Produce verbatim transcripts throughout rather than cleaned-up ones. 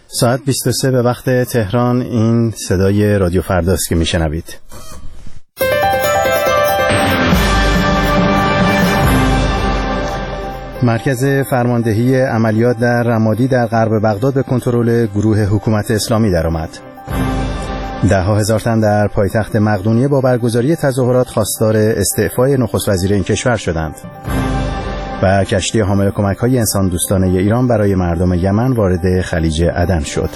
ساعت بیست و سه به وقت تهران. این صدای رادیو فرداست که میشنوید. مرکز فرماندهی عملیات در رمادی در غرب بغداد به کنترل گروه حکومت اسلامی درآمد. ده ها هزار تن در پایتخت مقدونیه با برگزاری تظاهرات خواستار استعفای نخست وزیر این کشور شدند. و کشتی حامل کمک‌های انسان دوستانه ایران برای مردم یمن وارد خلیج عدن شد.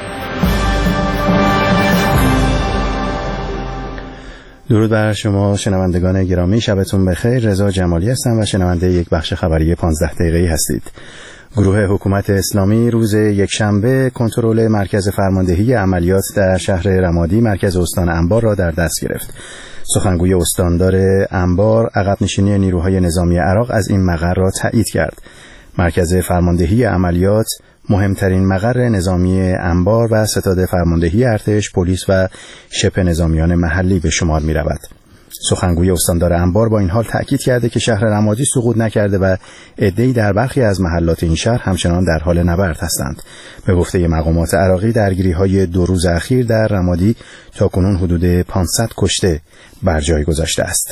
درود بر شما شنوندگان گرامی، شبتون بخیر. رضا جمالی هستم و شنونده یک بخش خبری پانزده دقیقه‌ای هستید. گروه حکومت اسلامی روز یکشنبه کنترل مرکز فرماندهی عملیات در شهر رمادی مرکز استان انبار را در دست گرفت. سخنگوی استاندار انبار عقب نشینی نیروهای نظامی عراق از این مقر را تایید کرد. مرکز فرماندهی عملیات مهمترین مقر نظامی انبار و ستاد فرماندهی ارتش، پلیس و شبه نظامیان محلی به شمار می رود. سخنگوی استاندار انبار با این حال تأکید کرده که شهر رمادی سقوط نکرده و عده‌ای در برخی از محلات این شهر همچنان در حال نبرد هستند. به گفته مقامات عراقی درگیری‌های دو روز اخیر در رمادی تاکنون حدود پانصد کشته بر جای گذاشته است.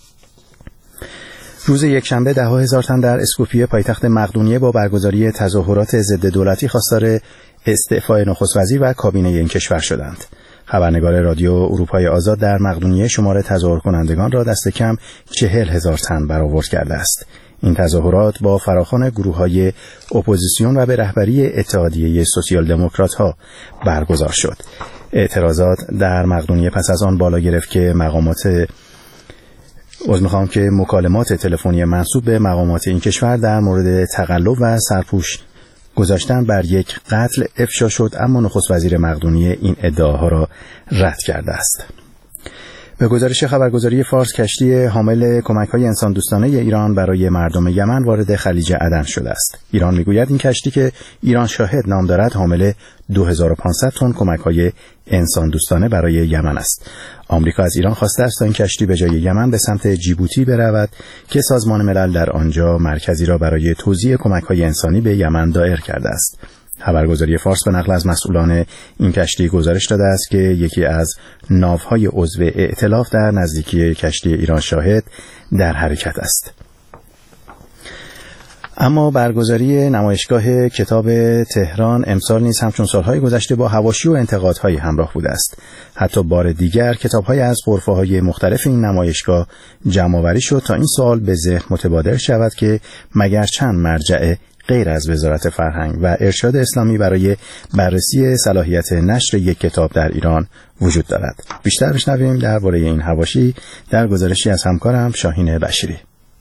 روز یکشنبه ده ها هزار تن در اسکوپیه پایتخت مقدونیه با برگزاری تظاهرات ضد دولتی خواستار استعفای نخست وزیر و کابینه این کشور شدند. خبرنگار رادیو اروپای آزاد در مقدونیه شمار تظاهر کنندگان را دست کم چهل هزار تن برآورد کرده است. این تظاهرات با فراخوان گروه‌های اپوزیسیون و به رهبری اتحادیه سوسیال دموکرات‌ها برگزار شد. اعتراضات در مقدونیه پس از آن بالا گرفت که مقامات از میخوام که مکالمات تلفنی منسوب به مقامات این کشور در مورد تقلب و سرپوش گذاشتن بر یک قتل افشا شد، اما نخست وزیر مقدونیه این ادعاها را رد کرده است. به گزارش خبرگزاری فارس کشتی حامل کمک‌های انسان دوستانه ایران برای مردم یمن وارد خلیج عدن شده است. ایران میگوید این کشتی که ایران شاهد نام دارد حامل دو هزار و پانصد تن کمک‌های انسان دوستانه برای یمن است. آمریکا از ایران خواسته است تا این کشتی به جای یمن به سمت جیبوتی برود که سازمان ملل در آنجا مرکزی را برای توزیع کمک‌های انسانی به یمن دایر کرده است. خبرگزاری فارس به نقل از مسئولان این کشتی گزارش داده است که یکی از ناوهای عضو ائتلاف در نزدیکی کشتی ایران شاهد در حرکت است. اما برگزاری نمایشگاه کتاب تهران امسال نیز همچون سالهای گذشته با حواشی و انتقادهای همراه بوده است. حتی بار دیگر کتاب‌های از غرفه‌های مختلف این نمایشگاه جمع‌آوری شد تا این سوال به ذهن متبادر شود که مگر چند مرجع غیر از وزارت فرهنگ و ارشاد اسلامی برای بررسی صلاحیت نشر یک کتاب در ایران وجود دارد. بیشتر بشنویم درباره این حواشی در گزارشی از همکارم شاهین بشیری.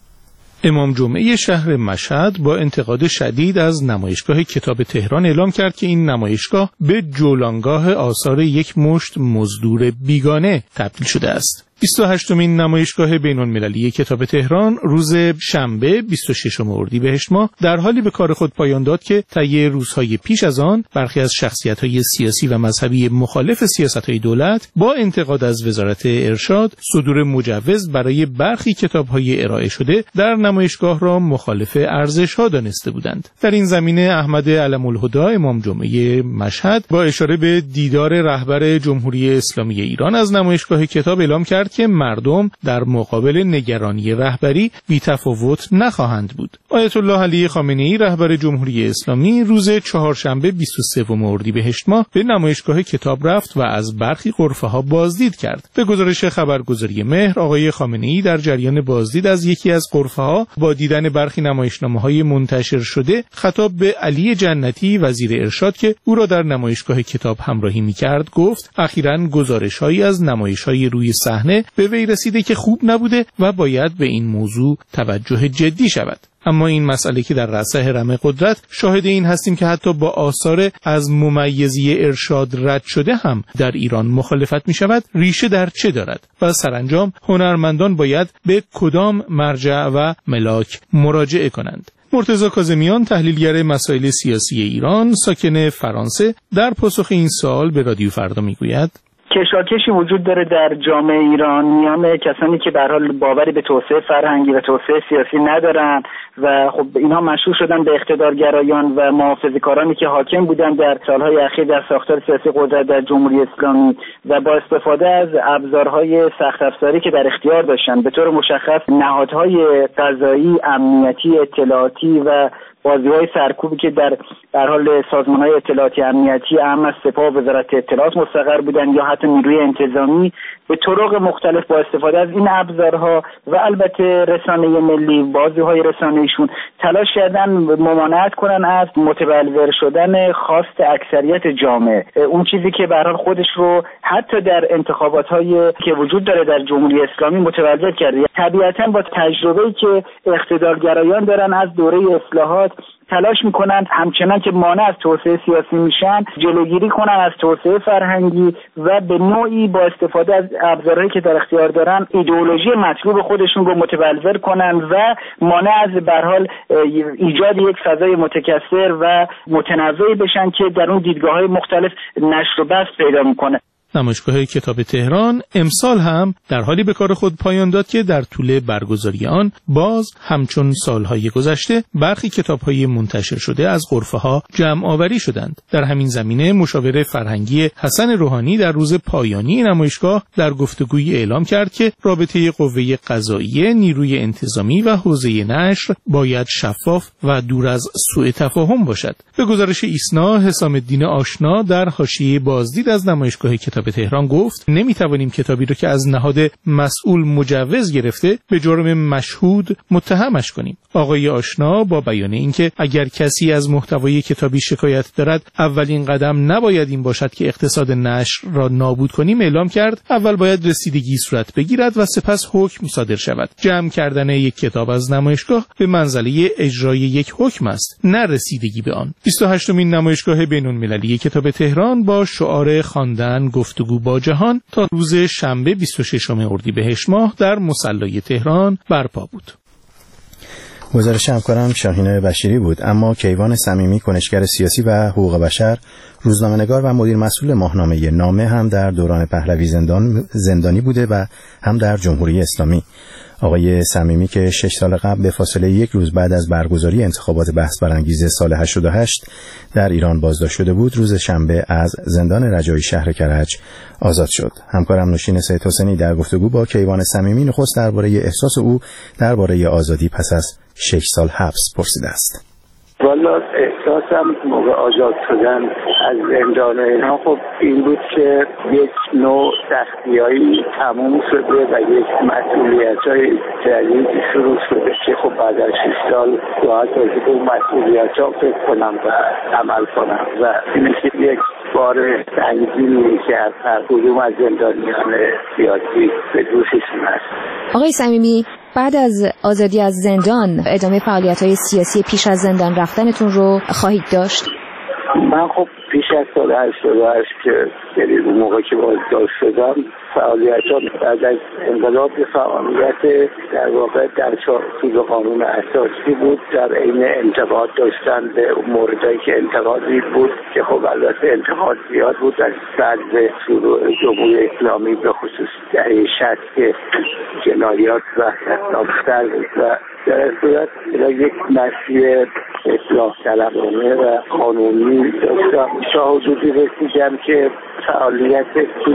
امام جمعه شهر مشهد با انتقاد شدید از نمایشگاه کتاب تهران اعلام کرد که این نمایشگاه به جولانگاه آثار یک مشت مزدور بیگانه تبدیل شده است. بیست و هشتمین نمایشگاه بین‌المللی کتاب تهران روز شنبه بیست و ششم اردیبهشت ماه در حالی به کار خود پایان داد که طی روزهای پیش از آن برخی از شخصیت‌های سیاسی و مذهبی مخالف سیاست‌های دولت با انتقاد از وزارت ارشاد صدور مجوز برای برخی کتاب‌های ارائه شده در نمایشگاه را مخالف ارزش‌ها دانسته بودند. در این زمینه احمد علم‌الهدی امام جمعه مشهد با اشاره به دیدار رهبر جمهوری اسلامی ایران از نمایشگاه کتاب اعلام کرد که مردم در مقابل نگرانی رهبری بی‌تفاوت نخواهند بود. آیت الله علی خامنه‌ای رهبر جمهوری اسلامی روز چهارشنبه بیست و سوم اردیبهشت ماه به نمایشگاه کتاب رفت و از برخی غرفه‌ها بازدید کرد. به گزارش خبرگزاری مهر، آقای خامنه‌ای در جریان بازدید از یکی از غرفه‌ها با دیدن برخی نمایشنامه‌های منتشر شده خطاب به علی جنتی وزیر ارشاد که او را در نمایشگاه کتاب همراهی می‌کرد گفت اخیراً گزارش‌هایی از نمایش‌های روی صحنه به وی رسیده که خوب نبوده و باید به این موضوع توجه جدی شود. اما این مسئله که در رأس هرم قدرت شاهد این هستیم که حتی با آثار از ممیزی ارشاد رد شده هم در ایران مخالفت می شود، ریشه در چه دارد و سرانجام هنرمندان باید به کدام مرجع و ملاک مراجعه کنند. مرتضی کاظمیان تحلیلگر مسائل سیاسی ایران ساکن فرانسه در پاسخ این سوال به رادیو فردا می گوید کشاکشی وجود داره در جامعه ایران میان کسانی که به هر حال باوری به توسعه فرهنگی و توسعه سیاسی ندارن و خب اینها مشهور شدن به اقتدارگرایان و محافظه‌کارانی که حاکم بودن در سالهای اخیر در ساختار سیاسی قدرت در جمهوری اسلامی و با استفاده از ابزارهای سخت افزاری که در اختیار داشتن، به طور مشخص نهادهای قضایی، امنیتی، اطلاعاتی و بازی‌های سرکوبی که در در حال سازمان‌های اطلاعاتی امنیتی اهم از سپاه و وزارت اطلاعات مستقر بودن یا حتی نیروی انتظامی، به طرق مختلف با استفاده از این ابزارها و البته رسانه ملی، بازی‌های رسانه‌ایشون تلاش کردن ممانعت کنن از متبلور شدن خواست اکثریت جامعه، اون چیزی که به هر حال خودش رو حتی در انتخابات‌های که وجود داره در جمهوری اسلامی متبلور کرده. طبیعتاً با تجربه‌ای که اقتدارگرایان دارن از دوره اصلاحات تلاش میکنن همچنان که مانع از توسعه سیاسی میشن جلوگیری کنن از توسعه فرهنگی و به نوعی با استفاده از ابزارهایی که در اختیار دارن ایدئولوژی مطلوب خودشون رو متبلور کنن و مانع از به هر حال ایجاد یک فضای متکثر و متنوعی بشن که در اون دیدگاه‌های مختلف نشر و بسط پیدا میکنه. نمایشگاه کتاب تهران امسال هم در حالی به کار خود پایان داد که در طول برگزاری آن باز همچون سالهای گذشته برخی کتاب‌های منتشر شده از غرفه‌ها جمع آوری شدند. در همین زمینه مشاور فرهنگی حسن روحانی در روز پایانی نمایشگاه در گفتگویی اعلام کرد که رابطه قوه قضاییه، نیروی انتظامی و حوزه نشر باید شفاف و دور از سوء تفاهم باشد. به گزارش ایسنا، حسام الدین آشنا در حاشیه بازدید از نمایشگاه کتاب تهران گفت نمیتوانیم کتابی رو که از نهاد مسئول مجوز گرفته به جرم مشهود متهمش کنیم. آقای آشنا با بیان اینکه اگر کسی از محتوای کتابی شکایت دارد اولین قدم نباید این باشد که اقتصاد نشر را نابود کنیم اعلام کرد اول باید رسیدگی صورت بگیرد و سپس حکم صادر شود. جمع کردن یک کتاب از نمایشگاه به منزله اجرای یک حکم است، نه رسیدگی به آن. بیست و هشتمین نمایشگاه بین‌المللی کتاب تهران با شعار خواندن گفتگو با جهان تا روز شنبه بیست و ششم اردیبهشت ماه در مصلی تهران برپا بود. گزارش همکارم شاهین بشیری بود. اما کیوان صمیمی، کنشگر سیاسی و حقوق بشر، روزنامه‌نگار و مدیر مسئول ماهنامه نامه هم در دوران پهلوی زندان زندانی بوده و هم در جمهوری اسلامی. آقای صمیمی که شش سال قبل به فاصله یک روز بعد از برگزاری انتخابات بحث برانگیز سال هشتاد و هشت در ایران بازداشت شده بود، روز شنبه از زندان رجایی شهر کرج آزاد شد. همکارم نوشین سید حسینی در گفتگو با کیوان صمیمی نخست درباره احساس او درباره آزادی پس از شش سال حبس پرسیده است. والا احساسم موقع آزاد شدن از زندان اینا خب این بود که یک نوع سختیایی تموم شده و یک مسئولیت‌های جدیدی شروع شده که خب بعد از شش سال باید از اون مسئولیت‌ها فکر کنم و عمل کنم و اینه که یک بار سنگینی که از هر کدوم از زندانیان سیاسی به دوششون هست. آقای صمیمی، بعد از آزادی از زندان ادامه فعالیت‌های سیاسی پیش از زندان رفتنتون رو خواهید داشت؟ من خب پیش از سال هشتاد و هشت که یعنی اون موقع که بازداشت شدم فعالیت‌ها بعد از انقلاب فعالیت در واقع در چارچوب قانون اساسی بود، در عین انتقاد داشتن به موردایی که انتقادی بود که خب البته انتقاد زیاد بود از بعد شروع جمهوری اسلامی به خصوص دهه شصت که جنایات و خطاب‌تر بود و در صورت یک مسیر اصلاح طلبانه و قانونی داشتم تا حدودی رسیدم که فعالیت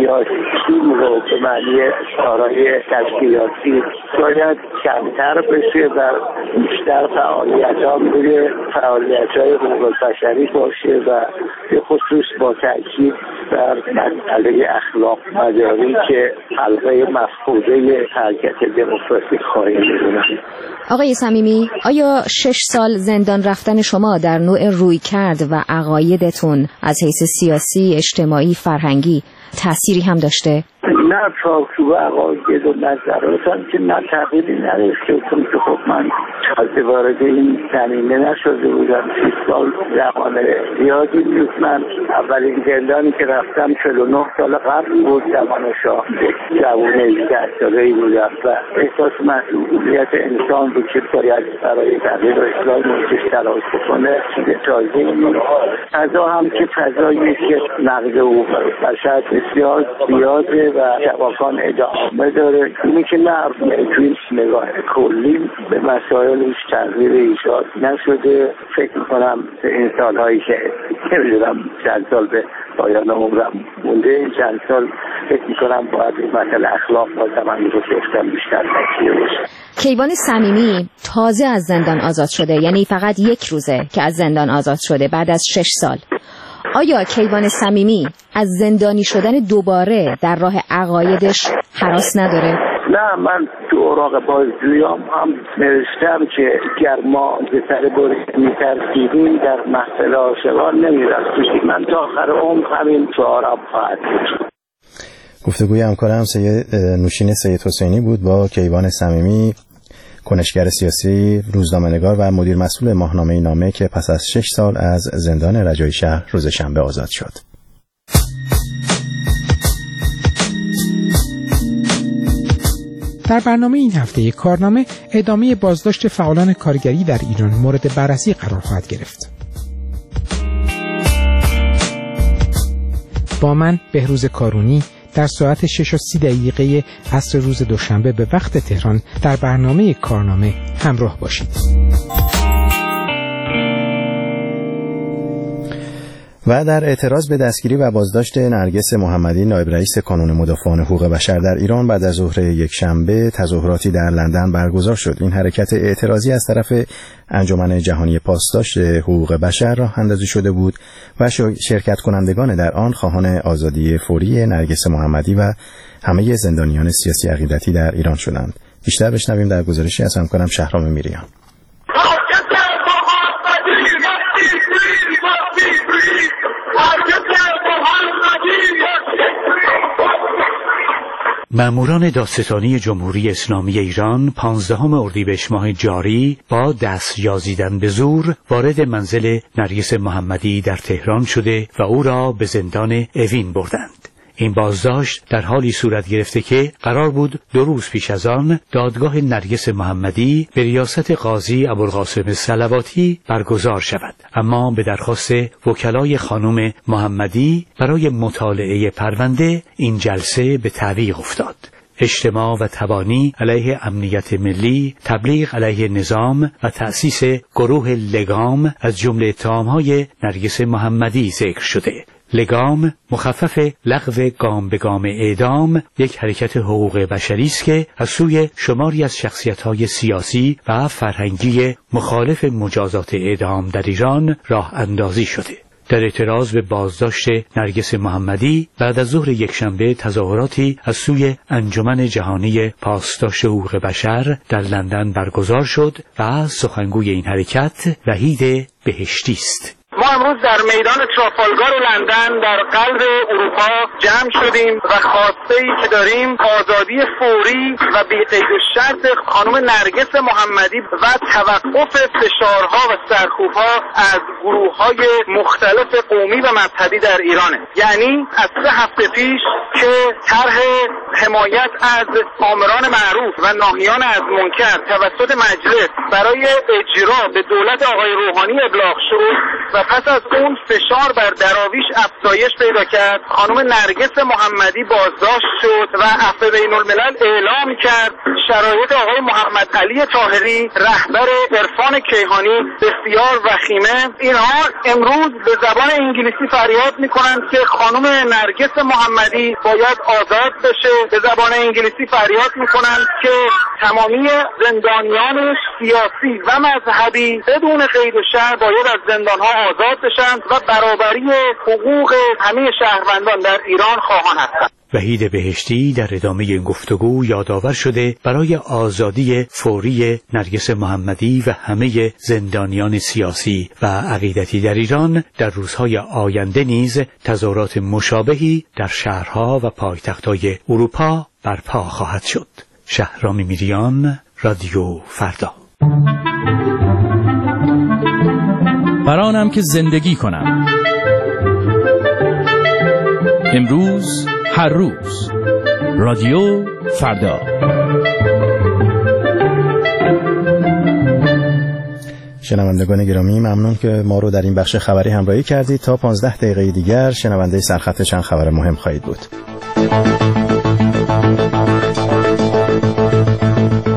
سیاسی رو به معنی کارهای تشکیلاتی شاید کمتر بشه و بیشتر فعالیت ها روی فعالیت های حقوق بشری باشه و به خصوص با تاکید بر مسئله اخلاق مداری که حلقه مفقوده حرکت دموکراسی خواهی می‌دونم. آقای صمیمی، آیا شش سال زندان رفتن شما در نوع رویکرد و عقایدتون از حیث سیاسی، اجتماعی، فرهنگی تأثیری هم داشته؟ نه، چارچوب عقاید و نظراتم که نه تغییری نداشته، چون که خب من تازه وارد این زمینه نشده بودم. شش سال زمان زیادی بود. من اولین زندانی که رفتم چهل و نه سال قبل بود، زمان شاه. جوان هجده ساله‌ای بودم و احساس مسئولیت انسان بود که باید برای تغییر و اصلاح محیطش تلاش بکنه. تازه این فضا هم که فضایی که نقد حقوق بشر بسیار زیاده و جوابان ادامه داره. اینی که نه توی نگاه کلی به مسائل اوایلش تغییر ایجاد نشده. فکر میکنم این سالهایی که نمیدونم چند سال به پایان عمرم مونده، این چند سال فکر میکنم باید این مسئله اخلاق و تمرکز رو شفتم بیشتر تکیه بشه. کیوان صمیمی تازه از زندان آزاد شده، یعنی فقط یک روزه که از زندان آزاد شده بعد از شش سال. آیا کیوان صمیمی از زندانی شدن دوباره در راه عقایدش هراس نداره؟ نه، من تو اوراق بازجویی‌ام هم نوشتم که گر ما به سر بری می‌ترسیدیم در محفل عاشقان نمی‌رفتیم. من تا آخر عمر همین شعارم خواهد بود. گفتگوی همکارم سید نوشین سید حسینی بود با کیوان صمیمی، کنشگر سیاسی، روزنامه‌نگار و مدیر مسئول ماهنامه نامه که پس از شش سال از زندان رجایی شهر روز شنبه آزاد شد. در برنامه این هفته کارنامه ادامه بازداشت فعالان کارگری در ایران مورد بررسی قرار خواهد گرفت. با من بهروز کارونی در ساعت شش و سی دقیقه عصر روز دوشنبه به وقت تهران در برنامه کارنامه همراه باشید. و در اعتراض به دستگیری و بازداشت نرگس محمدی، نایب رئیس کانون مدافعان حقوق بشر در ایران، بعد از ظهر یکشنبه تظاهراتی در لندن برگزار شد. این حرکت اعتراضی از طرف انجمن جهانی پاسداشت حقوق بشر راه اندازی شده بود و شرکت کنندگان در آن خواهان آزادی فوری نرگس محمدی و همه زندانیان سیاسی عقیدتی در ایران شدند. بیشتر بشنویم در گزارشی از همکارم شهرام میریان. ماموران دادستانی جمهوری اسلامی ایران پانزدهم اردیبهشت ماه جاری با دست یازیدن به زور وارد منزل نرگس محمدی در تهران شده و او را به زندان اوین بردند. این بازداشت در حالی صورت گرفته که قرار بود دو روز پیش از آن دادگاه نرگس محمدی به ریاست قاضی ابوالقاسم صلواتی برگزار شود، اما به درخواست وکلای خانم محمدی برای مطالعه پرونده این جلسه به تعویق افتاد. اجتماع و تبانی علیه امنیت ملی، تبلیغ علیه نظام و تأسیس گروه لگام از جمله اتهام‌های نرگس محمدی ذکر شده. لگام مخفف لغو گام به گام اعدام، یک حرکت حقوق بشری است که از سوی شماری از شخصیت‌های سیاسی و فرهنگی مخالف مجازات اعدام در ایران راه اندازی شده. در اعتراض به بازداشت نرگس محمدی بعد از ظهر یکشنبه تظاهراتی از سوی انجمن جهانی پاسداشت حقوق بشر در لندن برگزار شد و سخنگوی این حرکت وحید بهشتی است. ما امروز در میدان ترافالگار لندن در قلب اروپا جمع شدیم و خواسته‌ای که داریم آزادی فوری و بی قید و شرط خانم نرگس محمدی و توقف فشارها و سرکوبها از گروه‌های مختلف قومی و مذهبی در ایرانه. یعنی از سه هفته پیش که طرح حمایت از آمران معروف و ناهیان از منکر توسط مجلس برای اجرا به دولت آقای روحانی ابلاغ شد و پس از اون فشار بر دراویش افزایش پیدا کرد، خانم نرگس محمدی بازداشت شد و عفو بین الملل اعلام کرد شرایط آقای محمد علی طاهری رهبر عرفان کیهانی بسیار وخیمه. اینها امروز به زبان انگلیسی فریاد میکنند که خانم نرگس محمدی باید آزاد بشه. به زبان انگلیسی فریاد میکنند که تمامی زندانیان سیاسی و مذهبی بدون قید و شرط باید از زندانها آزاد بشن و برابری حقوق همه شهروندان در ایران خواهان هستند. وحید بهشتی در ادامه این گفتگو یادآور شده برای آزادی فوری نرگس محمدی و همه زندانیان سیاسی و عقیدتی در ایران در روزهای آینده نیز تظاهرات مشابهی در شهرها و پایتخت‌های اروپا برپا خواهد شد. شهرام میریان، رادیو فردا. برانم که زندگی کنم، امروز هر روز، رادیو فردا. شنوندگان گرامی، ممنون که ما رو در این بخش خبری همراهی کردید. تا پانزده دقیقه دیگر شنونده سرخط چند خبر مهم خواهید بود.